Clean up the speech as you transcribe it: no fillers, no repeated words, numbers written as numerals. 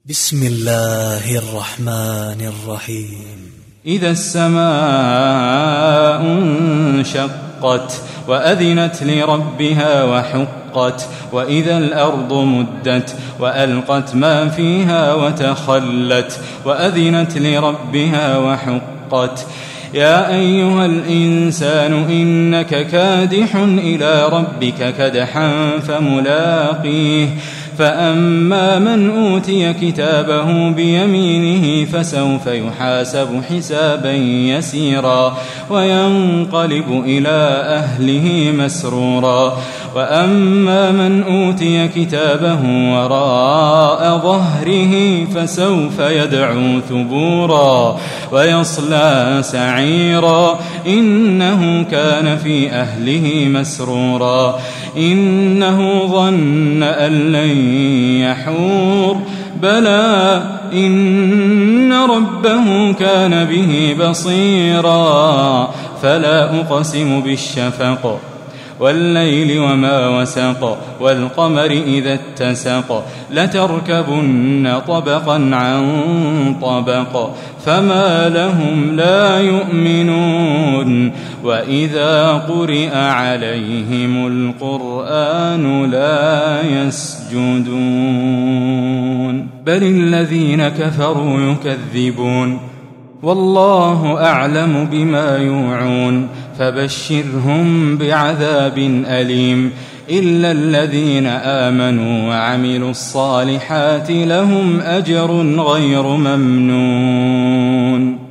بسم الله الرحمن الرحيم. إذا السماء انشقت وأذنت لربها وحقت وإذا الأرض مدت وألقت ما فيها وتخلت وأذنت لربها وحقت. يا أيها الإنسان إنك كادح إلى ربك كدحا فملاقيه فأما من أوتي كتابه بيمينه فسوف يحاسب حسابا يسيرا وينقلب إلى أهله مسرورا وأما من أوتي كتابه وراء ظهره فسوف يدعو ثبورا ويصلى سعيرا إنه كان في أهله مسرورا إنه ظن أن لن يحور بلى إن ربه كان به بصيرا فلا أقسم بالشفق والليل وما وسق والقمر إذا اتسق لتركبن طبقا عن طبق فما لهم لا يؤمنون وإذا قرئ عليهم القرآن لا يسجدون بل الذين كفروا يكذبون والله أعلم بما يوعون فبشرهم بعذاب أليم إلا الذين آمنوا وعملوا الصالحات لهم أجر غير ممنون.